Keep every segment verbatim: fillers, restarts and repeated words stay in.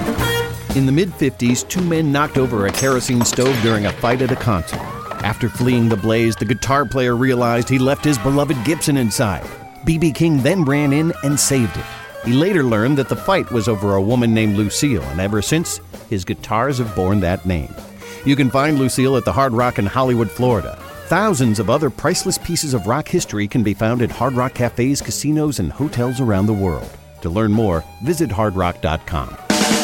In the mid-fifties, two men knocked over a kerosene stove during a fight at a concert. After fleeing the blaze, the guitar player realized he left his beloved Gibson inside. B B King then ran in and saved it. He later learned that the fight was over a woman named Lucille, and ever since, his guitars have borne that name. You can find Lucille at the Hard Rock in Hollywood, Florida. Thousands of other priceless pieces of rock history can be found at Hard Rock cafes, casinos, and hotels around the world. To learn more, visit hard rock dot com.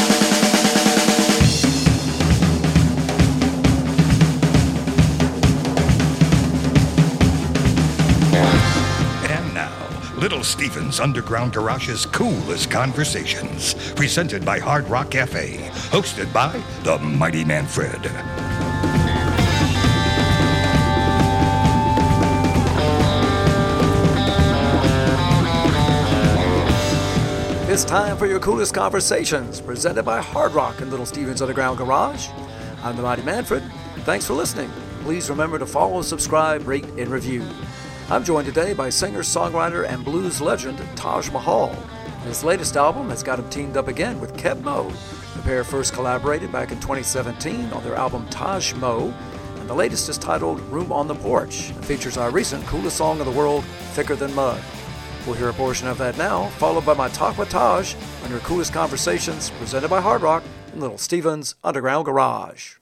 Little Steven's Underground Garage's Coolest Conversations, presented by Hard Rock Cafe, hosted by the Mighty Manfred. It's time for your Coolest Conversations, presented by Hard Rock and Little Steven's Underground Garage. I'm the Mighty Manfred. Thanks for listening. Please remember to follow, subscribe, rate, and review. I'm joined today by singer, songwriter, and blues legend Taj Mahal. His latest album has got him teamed up again with Keb Mo. The pair first collaborated back in twenty seventeen on their album Taj Mo, and the latest is titled Room on the Porch and features our recent coolest song of the world, Thicker Than Mud. We'll hear a portion of that now, followed by my talk with Taj on your Coolest Conversations, presented by Hard Rock and Little Steven's Underground Garage.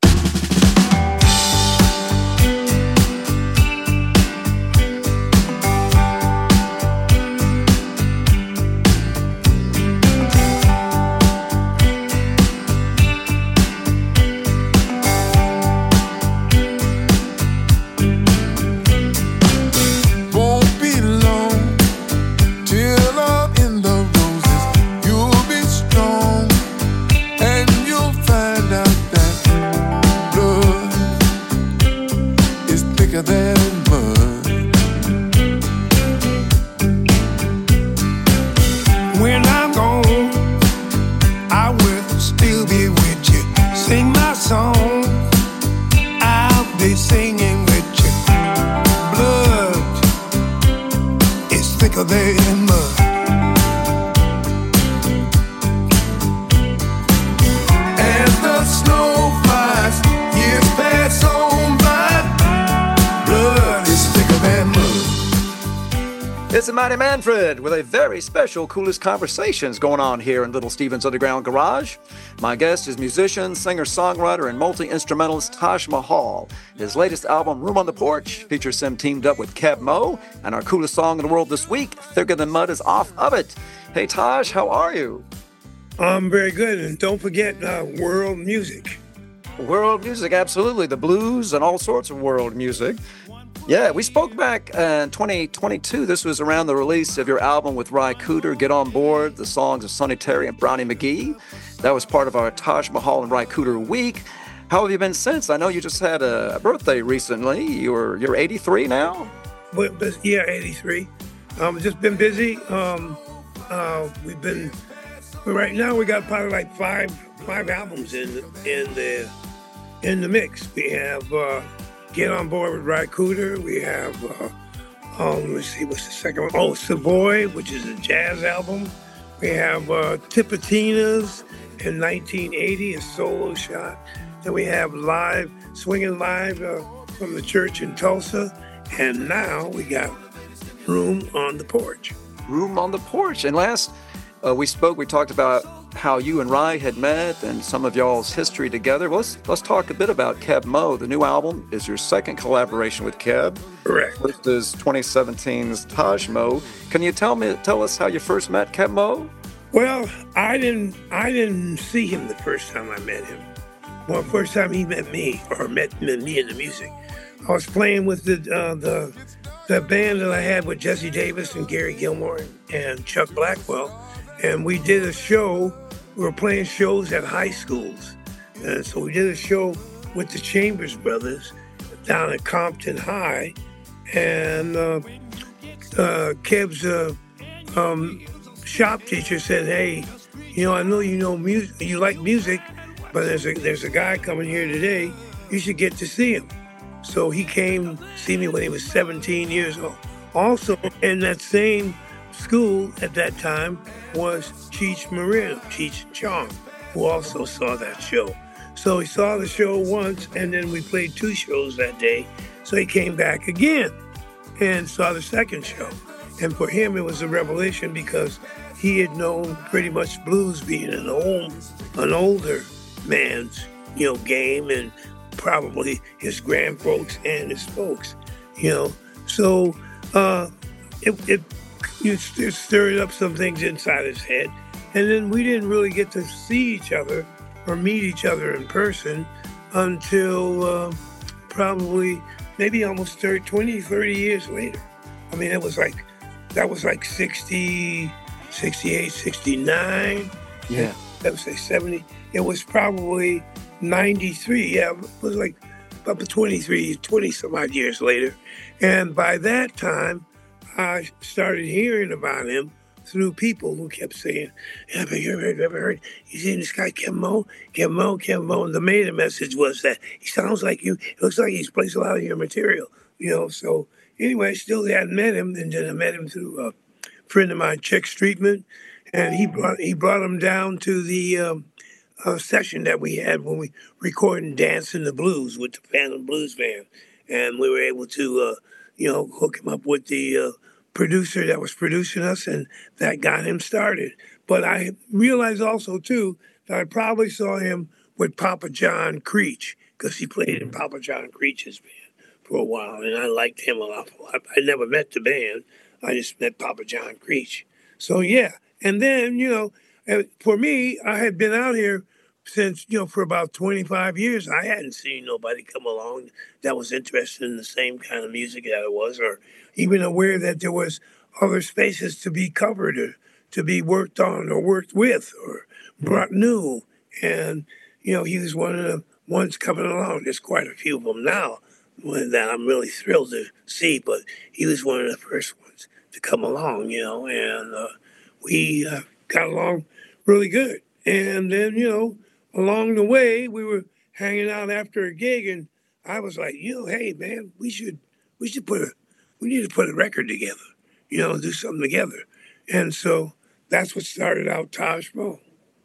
It's the Mighty Manfred with a very special Coolest Conversations going on here in Little Steven's Underground Garage. My guest is musician, singer, songwriter, and multi-instrumentalist Taj Mahal. His latest album, Room on the Porch, features him teamed up with Keb Mo, and our coolest song in the world this week, Thicker Than Mud, is off of it. Hey Taj, how are you? I'm very good, and don't forget uh, world music. World music, absolutely. The blues and all sorts of world music. Yeah, we spoke back in twenty twenty-two. This was around the release of your album with Ry Cooder, Get On Board, the songs of Sonny Terry and Brownie McGhee. That was part of our Taj Mahal and Ry Cooder week. How have you been since? I know you just had a birthday recently. You're you're eighty-three now? But, but yeah, eighty-three. Um, just been busy. Um, uh, we've been, right now we got probably like five five albums in in the in the mix. We have uh, Get On Board with Ry Cooder. We have, uh, um, let's see, what's the second one? Oh, Savoy, which is a jazz album. We have uh, Tipitina's in nineteen eighty, a solo shot. Then we have Live, Swinging Live uh, from the church in Tulsa. And now we got Room on the Porch. Room on the Porch. And last uh, we spoke, we talked about how you and Ry had met and some of y'all's history together. Well, let's let's talk a bit about Keb Mo. The new album is your second collaboration with Keb. Correct. First is twenty seventeen's Taj Mo. Can you tell me tell us how you first met Keb Mo? Well, I didn't I didn't see him the first time I met him. Well, first time he met me or met me in the music. I was playing with the uh, the the band that I had with Jesse Davis and Gary Gilmore and Chuck Blackwell, and we did a show. We were playing shows at high schools, and so we did a show with the Chambers Brothers down at Compton High, and uh, uh, Keb's uh, um, shop teacher said, "Hey, you know, I know you know music, you like music, but there's a there's a guy coming here today. You should get to see him." So he came see me when he was seventeen years old. Also, in that same school at that time was Cheech Marin, Cheech and Chong. who also saw that show. So he saw the show once, and then we played two shows that day. So he came back again and saw the second show. And for him, it was a revelation because he had known pretty much blues being an old, an older man's, you know, game, and probably his grandfolks and his folks, you know. So uh, it, it, it stirred up some things inside his head. And then we didn't really get to see each other or meet each other in person until uh, probably maybe almost thirty, twenty, thirty years later. I mean, it was like, that was like sixty, sixty-eight, sixty-nine. Yeah. That was like seventy. It was probably ninety-three. Yeah, it was like about twenty-three, twenty some odd years later. And by that time, I started hearing about him through people who kept saying, have you ever, ever heard, you seen this guy, Kevin Moe? Kevin Moe, Kevin Moe. And the main message was that he sounds like you. It looks like he's plays a lot of your material, you know. So anyway, I still hadn't met him. And then I met him through a friend of mine, Chick Streetman. And he brought, he brought him down to the um, uh, session that we had when we recorded Dancing the Blues with the Phantom Blues Band. And we were able to, uh, you know, hook him up with the uh, producer that was producing us, and that got him started. But I realized also, too, that I probably saw him with Papa John Creech, because he played in Papa John Creech's band for a while, and I liked him a lot. I never met the band. I just met Papa John Creech. So, yeah. And then, you know, for me, I had been out here since, you know, for about twenty-five years. I hadn't seen nobody come along that was interested in the same kind of music that I was, or even aware that there was other spaces to be covered or to be worked on or worked with or brought new. And, you know, he was one of the ones coming along. There's quite a few of them now that I'm really thrilled to see, but he was one of the first ones to come along, you know, and uh, we uh, got along really good. And then, you know, along the way, we were hanging out after a gig, and I was like, you know, hey, man, we should we should put a we need to put a record together, you know, do something together. And so that's what started out Taj Mo.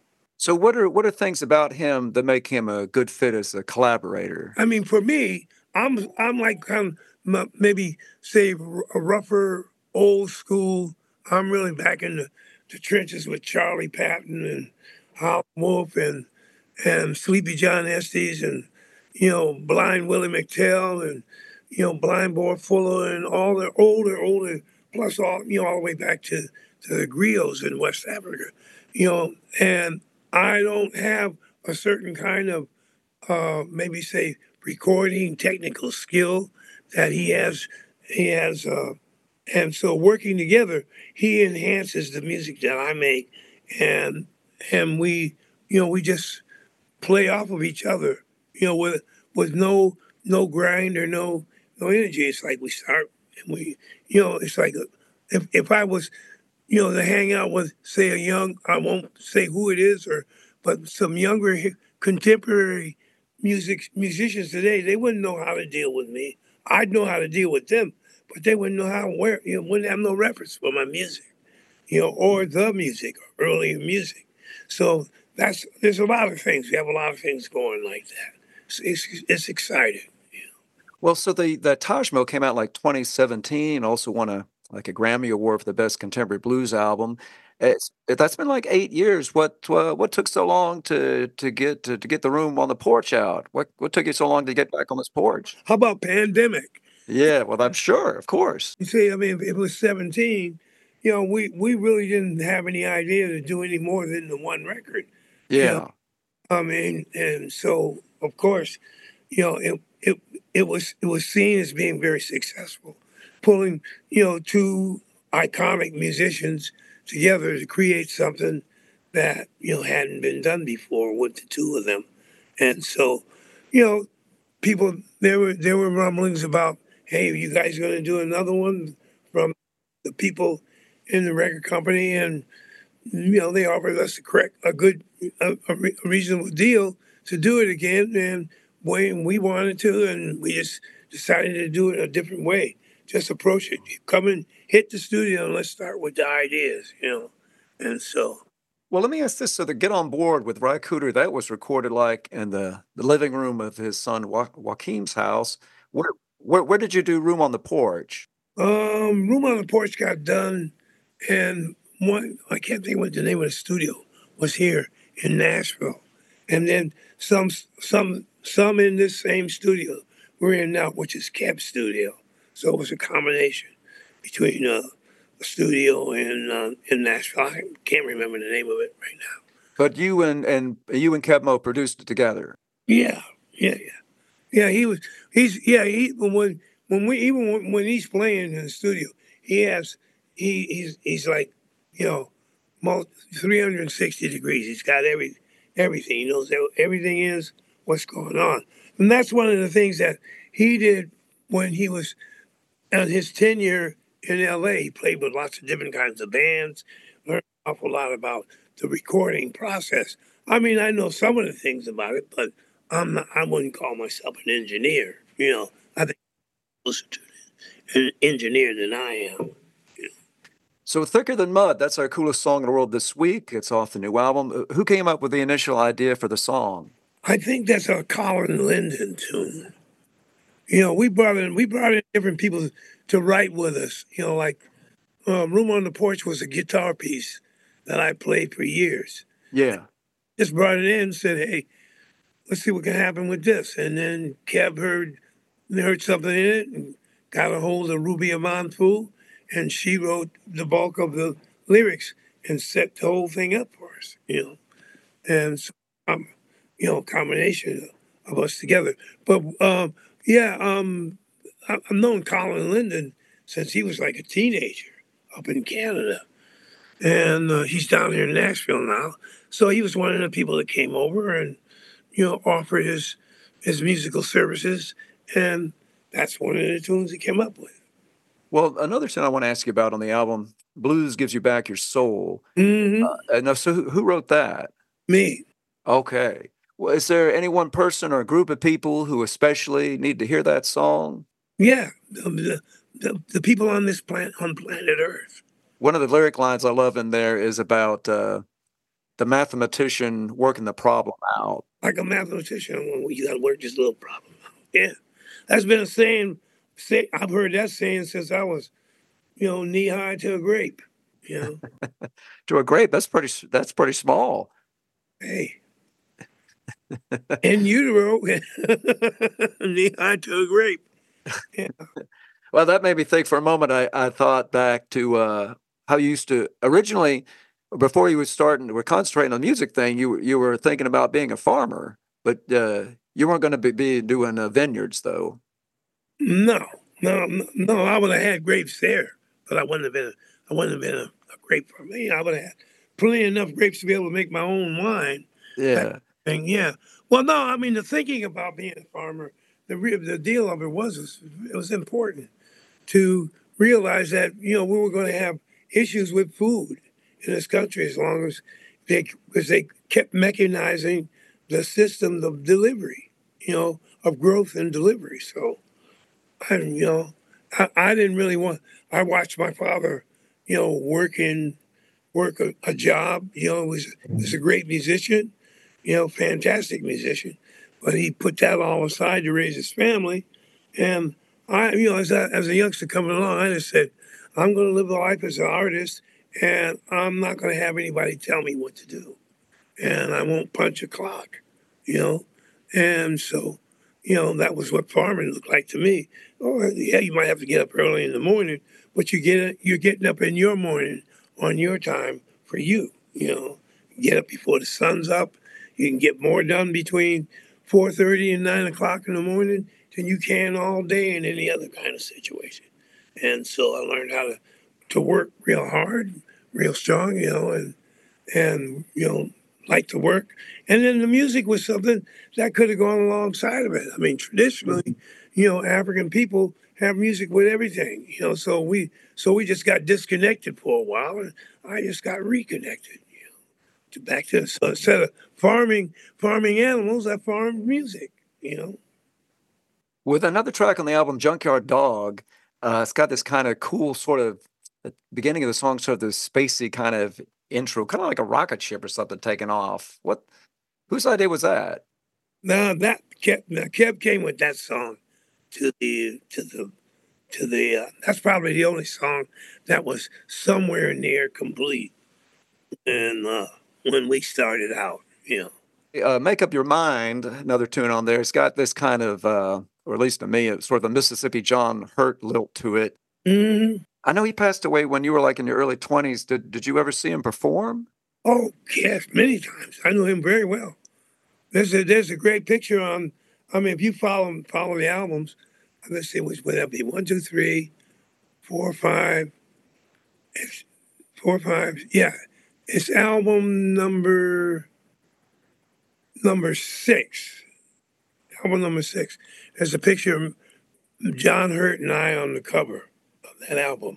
So what are what are things about him that make him a good fit as a collaborator? I mean, for me, I'm I'm like kind of maybe say a rougher, old school. I'm really back in the, the trenches with Charlie Patton and Howlin' Wolf and and Sleepy John Estes and, you know, Blind Willie McTell and, you know, Blind Boy Fuller and all the older, older, plus all, you know, all the way back to, to the griots in West Africa, you know, and I don't have a certain kind of, uh, maybe say, recording technical skill that he has, he has, uh, and so working together, he enhances the music that I make, and, and we, you know, we just play off of each other, you know, with, with no, no grind or no, no energy. It's like we start and we, you know, it's like a, if if I was, you know, to hang out with, say, a young, I won't say who it is, or but some younger contemporary music musicians today, they wouldn't know how to deal with me. I'd know how to deal with them, but they wouldn't know how to wear, you know, wouldn't have no reference for my music, you know, or the music, or earlier music. So that's there's a lot of things. We have a lot of things going like that. It's it's, it's exciting. Well, so the the Taj Mo came out like twenty seventeen, also won a like a Grammy Award for the best contemporary blues album. It's that's been like eight years. What uh, what took so long to to get to, to get the room on the porch out? What what took you so long to get back on this porch? How about pandemic? Yeah, well, I'm sure, of course. You see, I mean, if it was seventeen, you know, we we really didn't have any idea to do any more than the one record. Yeah. You know? I mean, and so of course, you know, it it it was it was seen as being very successful, pulling, you know, two iconic musicians together to create something that, you know, hadn't been done before with the two of them. And so, you know, people there were there were rumblings about, hey, are you guys going to do another one, from the people in the record company, and you know, they offered us a correct a good a, a reasonable deal to do it again, and when we wanted to, and we just decided to do it a different way. Just approach it. You come and hit the studio, and let's start with the ideas, you know. And so, Well, let me ask this. So the Get On Board with Ry Cooder, that was recorded like in the, the living room of his son jo- Joaquin's house. Where, where where did you do Room on the Porch? Um, Room on the Porch got done, and one I can't think what the name of the studio was here in Nashville, and then some some some in this same studio we're in now, which is Keb's studio. So it was a combination between uh, a studio in uh, in Nashville. I can't remember the name of it right now. But you and and you and Kev Mo produced it together. Yeah, yeah, yeah, yeah. He was. He's yeah. He when when we even when, when he's playing in the studio, he has he he's he's like you know, three hundred sixty degrees. He's got every everything. He knows everything is what's going on, and that's one of the things that he did when he was on his tenure in L A. He played with lots of different kinds of bands, learned an awful lot about the recording process. I mean, I know some of the things about it, but I'm not, I wouldn't call myself an engineer. You know, I think I'm closer to an engineer than I am. You know. So Thicker Than Mud, that's our coolest song in the world this week. It's off the new album. Who came up with the initial idea for the song? I think that's a Colin Linden tune. You know, we brought in we brought in different people to write with us. You know, like um, Room on the Porch was a guitar piece that I played for years. Yeah. Just brought it in and said, hey, let's see what can happen with this. And then Kev heard heard something in it and got a hold of Ruby Amanfu, and she wrote the bulk of the lyrics and set the whole thing up for us, you know. And so, um, you know, combination of us together. But um, yeah, um, I've known Colin Linden since he was like a teenager up in Canada. And uh, he's down here in Nashville now. So he was one of the people that came over and, you know, offered his his musical services. And that's one of the tunes he came up with. Well, another thing I want to ask you about on the album, Blues Gives You Back Your Soul. Mm-hmm. Uh, no, so who, who wrote that? Me. Okay. Well, is there any one person or a group of people who especially need to hear that song? Yeah, the, the, the, the people on this planet, on planet Earth. One of the lyric lines I love in there is about uh, the mathematician working the problem out. Like a mathematician, you got to work this little problem out. Yeah, that's been a saying. Say, I've heard that saying since I was, you know, knee high to a grape. You know, to a grape. That's pretty. That's pretty small. Hey, in utero, knee high to a grape. Yeah. Well, that made me think for a moment. I, I thought back to uh, how you used to originally, before you were starting, were concentrating on the music thing. You you were thinking about being a farmer, but uh, you weren't going to be, be doing uh, vineyards, though. No, no, no. I would have had grapes there, but I wouldn't have been. I wouldn't have been a, a grape farmer. You know, I would have had plenty enough grapes to be able to make my own wine. Yeah. And yeah. Well, no. I mean, the thinking about being a farmer, the the deal of it was, was it was important to realize that, you know, we were going to have issues with food in this country as long as they, because they kept mechanizing the system of delivery, you know, of growth and delivery. So, I, you know, I, I didn't really want, I watched my father, you know, working, work a, a job, you know, was, was a great musician, you know, fantastic musician, but he put that all aside to raise his family. And I, you know, as a, as a youngster coming along, I just said, I'm going to live the life as an artist, and I'm not going to have anybody tell me what to do. And I won't punch a clock, you know. And so, you know, that was what farming looked like to me. Oh, yeah, you might have to get up early in the morning, but you get you're getting up in your morning on your time for you, you know. Get up before the sun's up. You can get more done between four thirty and nine o'clock in the morning than you can all day in any other kind of situation. And so I learned how to, to work real hard, real strong, you know, and, and, you know, like to work. And then the music was something that could have gone alongside of it. I mean, traditionally, you know, African people have music with everything, you know, so we, so we just got disconnected for a while, and I just got reconnected, you know, to back to, so instead of farming, farming animals, I farmed music, you know. With another track on the album, Junkyard Dog, uh, it's got this kind of cool sort of, at the beginning of the song, sort of this spacey kind of intro, kind of like a rocket ship or something taking off. What? Whose idea was that? Now that Kev, now Kev came with that song to the to the to the. Uh, that's probably the only song that was somewhere near complete. And uh, when we started out, you know, Uh, Make Up Your Mind, another tune on there. It's got this kind of, uh, or at least to me, it's sort of a Mississippi John Hurt lilt to it. mm-hmm. I know he passed away when you were like in your early twenties. Did Did you ever see him perform? Oh yes, many times. I know him very well. There's a there's a great picture on. I mean, if you follow follow the albums, let's see which would that be? One, two, three, four, five. It's four, five. Yeah, it's album number number six. Album number six. There's a picture of John Hurt and I on the cover of that album.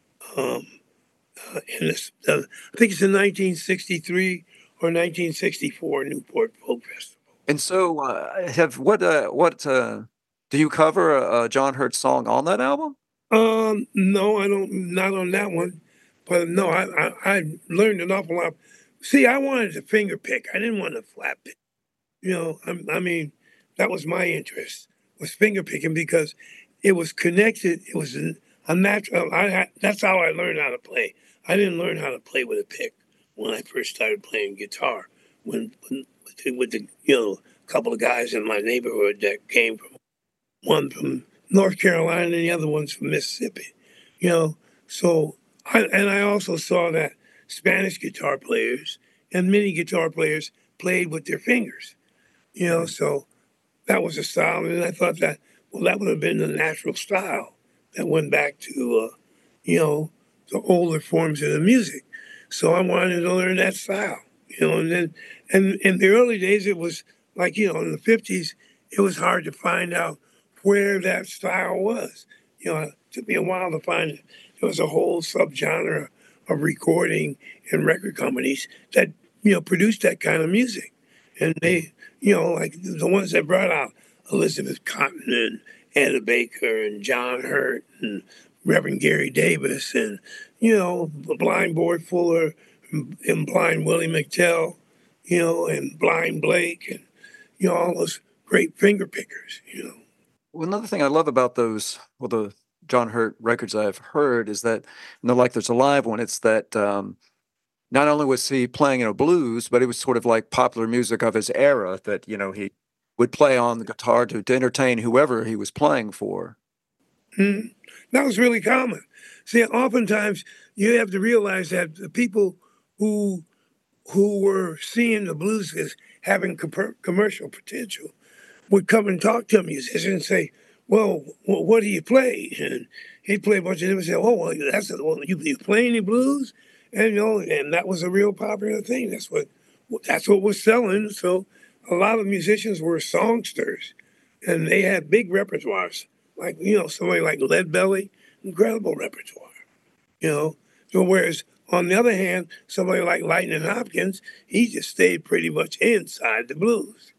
Um, uh, and this, uh, I think it's in nineteen sixty-three or nineteen sixty-four Newport Folk Festival. And so, uh, have what uh, what uh, do you cover a, a John Hurt song on that album? Um, no, I don't. Not on that one. But no, I, I I learned an awful lot. See, I wanted to finger pick. I didn't want to flat pick. You know, I, I mean, that was my interest, was finger picking, because it was connected. It was a natural. I had, that's how I learned how to play. I didn't learn how to play with a pick when I first started playing guitar. When, when with, the, with the you know couple of guys in my neighborhood that came from, one from North Carolina and the other one's from Mississippi. You know, so I, and I also saw that Spanish guitar players and many guitar players played with their fingers. You know, so that was a style, and I thought that, well, that would have been the natural style that went back to, uh, you know, the older forms of the music. So I wanted to learn that style, you know, and then, and in the early days, it was like, you know, in the fifties, it was hard to find out where that style was. You know, it took me a while to find it. There was a whole subgenre of recording and record companies that, you know, produced that kind of music. And they, you know, like the ones that brought out Elizabeth Cotton and Anna Baker and John Hurt and Reverend Gary Davis and, you know, Blind Boy Fuller and Blind Willie McTell, you know, and Blind Blake and, you know, all those great finger pickers, you know. Well, another thing I love about those, well, the John Hurt records I've heard is that, you know, like there's a live one, it's that um, not only was he playing, you know, blues, but it was sort of like popular music of his era that, you know, he would play on the guitar to, to entertain whoever he was playing for. Mm-hmm. That was really common. See, oftentimes you have to realize that the people who who were seeing the blues as having com- commercial potential would come and talk to a musician and say, well, what do you play? And he'd play a bunch of them and say, oh, well, that's a, well, you, you play any blues? And, you know, and that was a real popular thing. That's what that's what was selling. So a lot of musicians were songsters, and they had big repertoires. Like, you know, somebody like Leadbelly, incredible repertoire, you know. So whereas on the other hand, somebody like Lightning Hopkins, he just stayed pretty much inside the blues.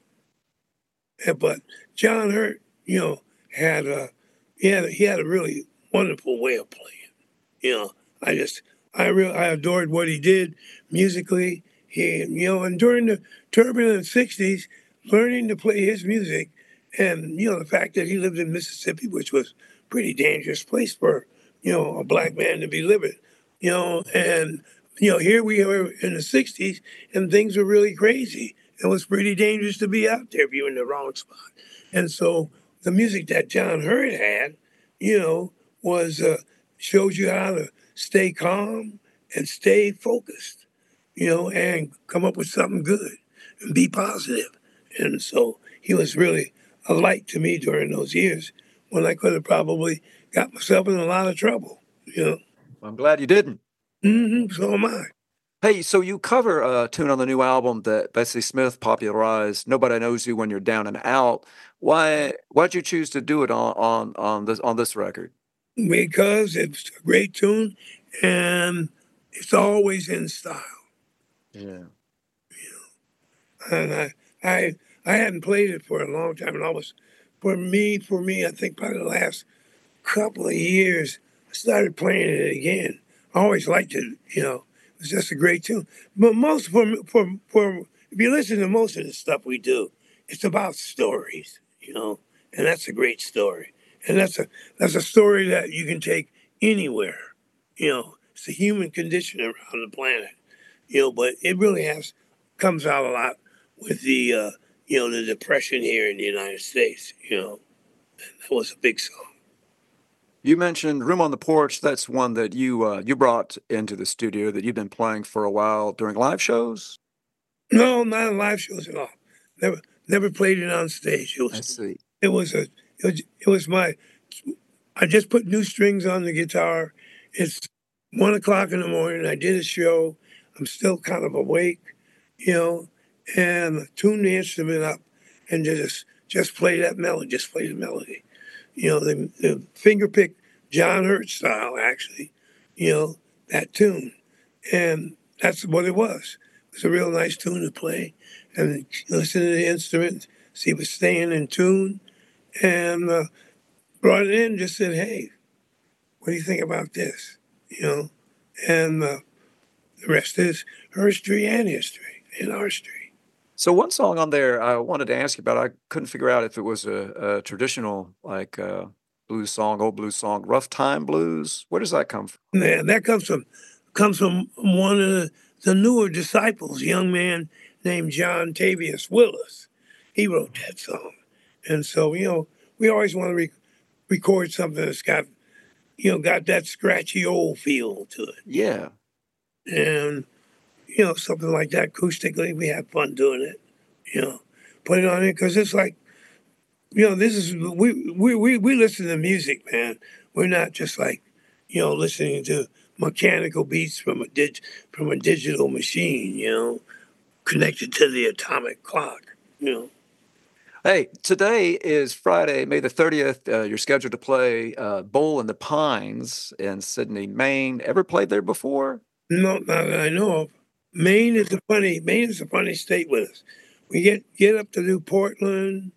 And, but John Hurt, you know, had a he had a, he had a really wonderful way of playing. You know, I just I real I adored what he did musically. He, you know, and during the turbulent sixties, learning to play his music, and you know the fact that he lived in Mississippi, which was a pretty dangerous place for, you know, a black man to be living. You know, and you know here we are in the sixties, and things were really crazy. It was pretty dangerous to be out there if you were in the wrong spot. And so the music that John Hurt had, you know, was uh, shows you how to stay calm and stay focused, you know, and come up with something good and be positive. And so he was really a light to me during those years when I could have probably got myself in a lot of trouble, you know. I'm glad you didn't. Mm-hmm, so am I. Hey, so you cover a tune on the new album that Bessie Smith popularized, "Nobody Knows You When You're Down and Out." Why why'd you choose to do it on on, on this on this record? Because it's a great tune and it's always in style. Yeah. You know, and I I I hadn't played it for a long time, and I was for me for me I think probably the last couple of years I started playing it again. I always liked it, you know. It's just a great tune. But most for for for if you listen to most of the stuff we do, it's about stories, you know, and that's a great story. And that's a that's a story that you can take anywhere. You know, it's the human condition around the planet. You know, but it really has comes out a lot with the uh, you know the depression here in the United States. You know, and that was a big song. You mentioned "Room on the Porch." That's one that you uh, you brought into the studio that you've been playing for a while during live shows. No, not in live shows at all. Never, never played it on stage. It I was, see. it was a, it was, it was my. I just put new strings on the guitar. It's one o'clock in the morning. I did a show. I'm still kind of awake, you know, and tune the instrument up and just just play that melody. Just play the melody. You know, the, the finger pick John Hurt style, actually, you know, that tune. And that's what it was. It was a real nice tune to play and listen to the instrument, see if it's staying in tune. And uh, brought it in, just said, hey, what do you think about this? You know, and uh, the rest is history and history and our history. So one song on there I wanted to ask you about. I couldn't figure out if it was a, a traditional like uh, blues song, old blues song, "Rough Time Blues." Where does that come from? Yeah, that comes from comes from one of the, the newer disciples, a young man named John Tavius Willis. He wrote that song, and so you know we always want to re- record something that's got you know got that scratchy old feel to it, Yeah. and you know something like that acoustically. We had fun doing it, you know, put it on it because it's like you know this is we we we we listen to music, man. We're not just like you know listening to mechanical beats from a dig, from a digital machine, you know, connected to the atomic clock, you know. Hey, today is Friday, May the thirtieth. Uh, you're scheduled to play uh, Bowl in the Pines in Sydney, Maine. Ever played there before? No, not that I know of. Maine is a funny Maine is a funny state with us. We get get up to do Portland,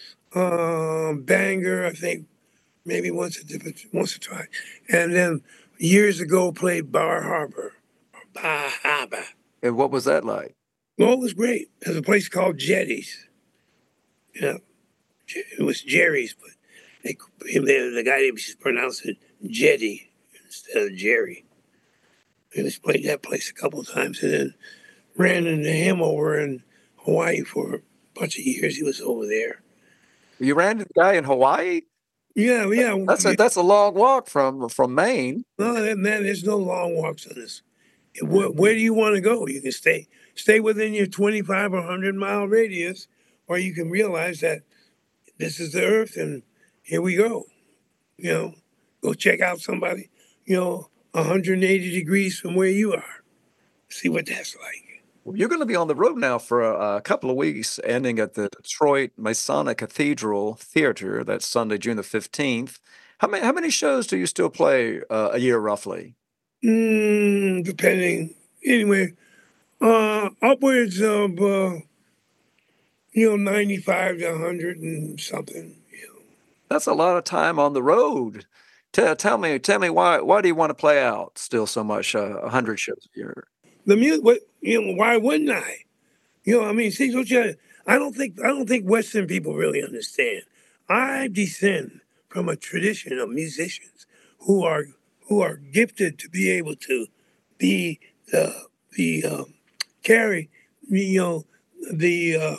um, Bangor, I think maybe once a different once or twice, and then years ago played Bar Harbor or Bar Harbor. And what was that like? Well, it was great. There's a place called Jetties. Yeah, it was Jerry's, but they, the guy they pronounced it Jetty instead of Jerry. We just played that place a couple of times, and then ran into him over in Hawaii for a bunch of years. He was over there. You ran into the guy in Hawaii? Yeah, yeah. That's a that's a long walk from from Maine. No, man, there's no long walks on this. Where, where do you want to go? You can stay stay within your twenty-five or one hundred mile radius, or you can realize that this is the Earth, and here we go. You know, go check out somebody. You know, one hundred eighty degrees from where you are. See what that's like. Well, you're going to be on the road now for a, a couple of weeks, ending at the Detroit Masonic Cathedral Theater. That's Sunday, June the fifteenth. How many how many shows do you still play uh, a year, roughly? Mm, depending. Anyway, uh, upwards of uh, you know ninety-five to one hundred and something. You know. That's a lot of time on the road. Tell, tell me, tell me why why do you want to play out still so much? Uh, a hundred shows a year. The music, what you know? Why wouldn't I? You know, I mean, see, don't you, I don't think I don't think Western people really understand. I descend from a tradition of musicians who are who are gifted to be able to be the the um, carry you know the uh,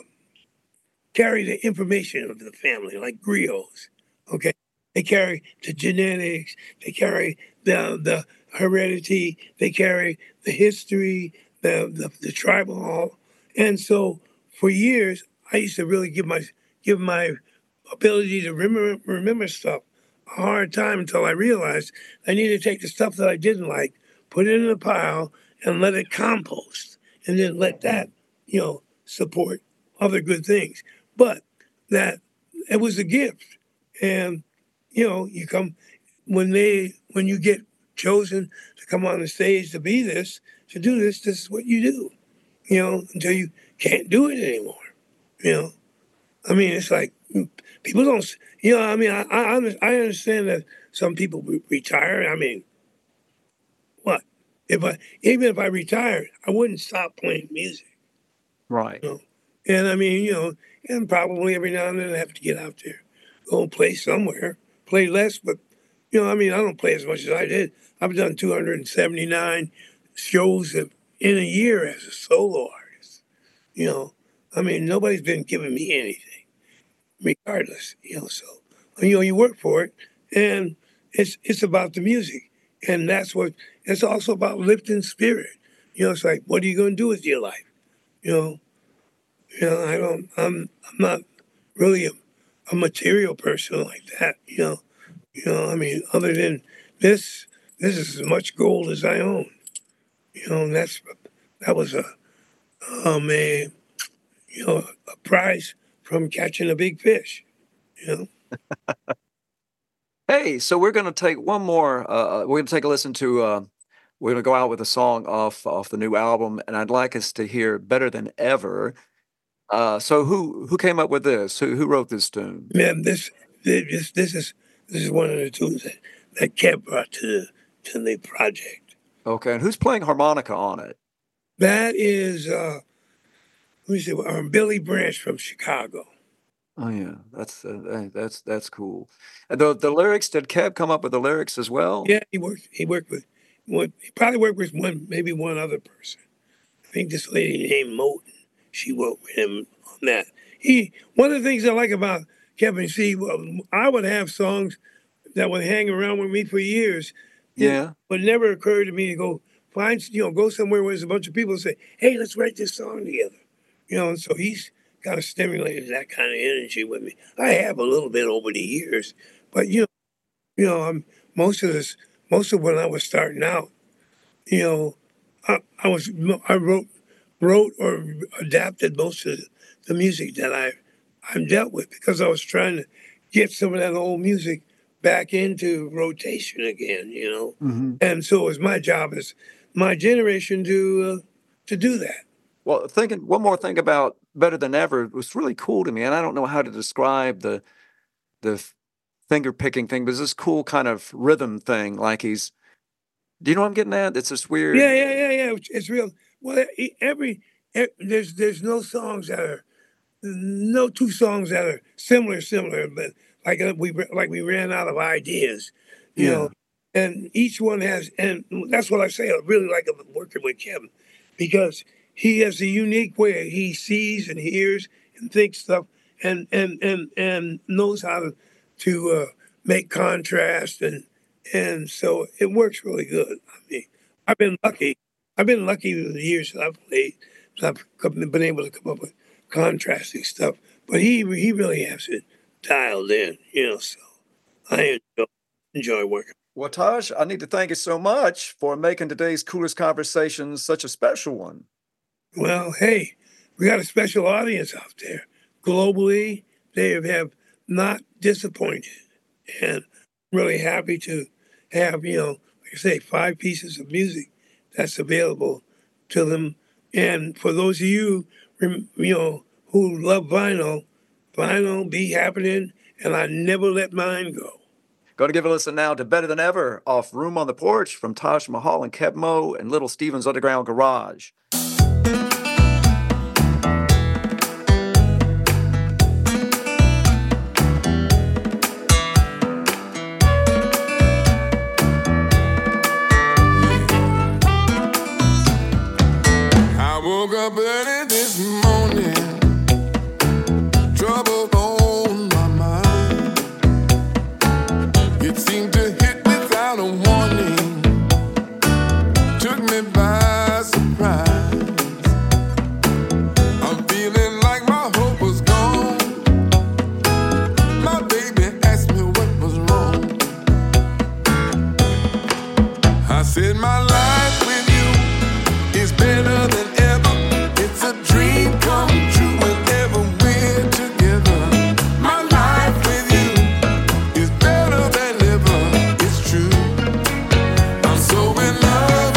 carry the information of the family like griots. Okay, they carry the genetics. They carry the the heredity. They carry the history, the, the the tribal. And so for years, I used to really give my give my ability to remember remember stuff a hard time until I realized I needed to take the stuff that I didn't like, put it in a pile, and let it compost, and then let that you know support other good things. But that it was a gift, and you know you come when they when you get chosen to come on the stage to be this, to do this, this is what you do, you know, until you can't do it anymore, you know. I mean, it's like people don't, you know, I mean, I I, I understand that some people re- retire. I mean, what? if I even if I retired, I wouldn't stop playing music. Right. You know? And I mean, you know, and probably every now and then I have to get out there, go and play somewhere, play less, but you know, I mean, I don't play as much as I did. I've done two hundred seventy-nine shows in a year as a solo artist. You know, I mean, nobody's been giving me anything, regardless. You know, so you know, you work for it, and it's it's about the music, and that's what it's also about lifting spirit. You know, it's like, what are you going to do with your life? You know, you know, I don't, I'm, I'm not really a, a material person like that. You know, you know, I mean, other than this, this is as much gold as I own. You know, and that's that was a, um, a, you know, a prize from catching a big fish. You know. Hey, so we're going to take one more. Uh, we're going to take a listen to. Uh, we're going to go out with a song off off the new album, and I'd like us to hear "Better Than Ever." Uh, so, who who came up with this? Who who wrote this tune? Man, this this this is this is one of the tunes that that Kev brought to the to the project. Okay, and who's playing harmonica on it? That is, uh, let me see, um, Billy Branch from Chicago. Oh yeah, that's uh, that's that's cool. And the the lyrics, did Kev come up with the lyrics as well? Yeah, he worked. He worked with one. He probably worked with one, maybe one other person. I think this lady named Moten. She worked with him on that. He one of the things I like about Kevin, see, well, I would have songs that would hang around with me for years. Yeah, but it never occurred to me to go find, you know, go somewhere where there's a bunch of people and say, "Hey, let's write this song together." You know, and so he's kind of stimulated that kind of energy with me. I have a little bit over the years, but you know, you know, I'm, most of this, most of when I was starting out, you know, I, I was, I wrote, wrote or adapted most of the music that I, I've dealt with because I was trying to get some of that old music back into rotation again, you know, mm-hmm. and so it was my job as my generation to uh, to do that. Well, thinking one more thing about "Better Than Ever" was really cool to me, and I don't know how to describe the the finger picking thing, but it's this cool kind of rhythm thing. Like he's, do you know what I'm getting at? It's this weird. Yeah, yeah, yeah, yeah. It's real. Well, every, every there's there's no songs that are no two songs that are similar, similar, but like we like we ran out of ideas, you yeah. know. And each one has, and that's what I say. I really like working with Kevin because he has a unique way he sees and hears and thinks stuff, and and and and knows how to to uh, make contrast, and and so it works really good. I mean, I've been lucky. I've been lucky with the years that I've played. I've been able to come up with contrasting stuff, but he he really has it dialed in, you know. So I enjoy, enjoy working. Well, Taj, I need to thank you so much for making today's Coolest Conversations such a special one. Well, hey, we got a special audience out there. Globally, they have not disappointed. And I'm really happy to have, you know, like I say, five pieces of music that's available to them. And for those of you, you know, who love vinyl, vinyl be happening, and I never let mine go. Going to give a listen now to "Better Than Ever" off Room on the Porch from Taj Mahal and Kev Mo and Little Steven's Underground Garage. I woke up early this morning, trouble on my mind. It seemed to hit without a warning, took me by surprise. I'm feeling like my hope was gone. My baby asked me what was wrong. I said my life with you is better than ever. It's a dream come true whenever we're together. My life with you is better than ever. It's true. I'm so in love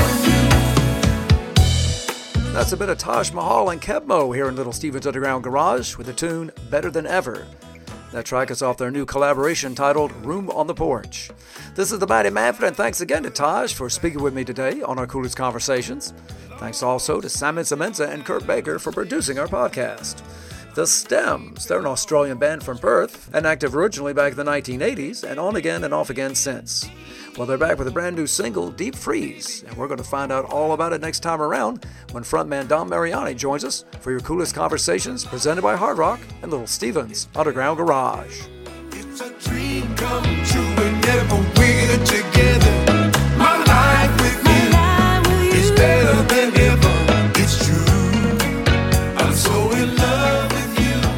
with you. That's a bit of Taj Mahal and Kev Mo here in Little Steven's Underground Garage with the tune "Better Than Ever." That track is off their new collaboration titled Room on the Porch. This is the Mighty Manfred, and thanks again to Taj for speaking with me today on our Coolest Conversations. Thanks also to Simon Semenza and Kurt Baker for producing our podcast. The Stems, they're an Australian band from Perth, and active originally back in the nineteen eighties, and on again and off again since. Well, they're back with a brand new single, Deep Freeze, and we're going to find out all about it next time around when frontman Dom Mariani joins us for your Coolest Conversations, presented by Hard Rock and Little Steven's Underground Garage. It's a dream come true whenever we're together. My life with you is better than ever. It's true. I'm so in love with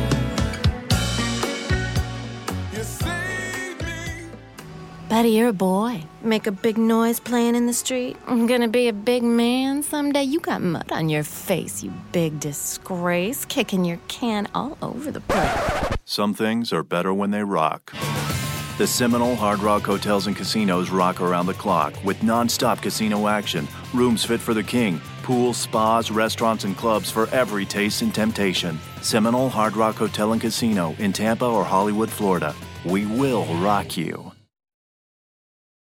you. You save me. Buddy, you're a boy. Make a big noise playing in the street. I'm gonna be a big man someday. You got mud on your face, you big disgrace. Kicking your can all over the place. Some things are better when they rock. The Seminole Hard Rock Hotels and Casinos rock around the clock with non-stop casino action, rooms fit for the king, pools, spas, restaurants, and clubs for every taste and temptation. Seminole Hard Rock Hotel and Casino in Tampa or Hollywood, Florida. We will rock you.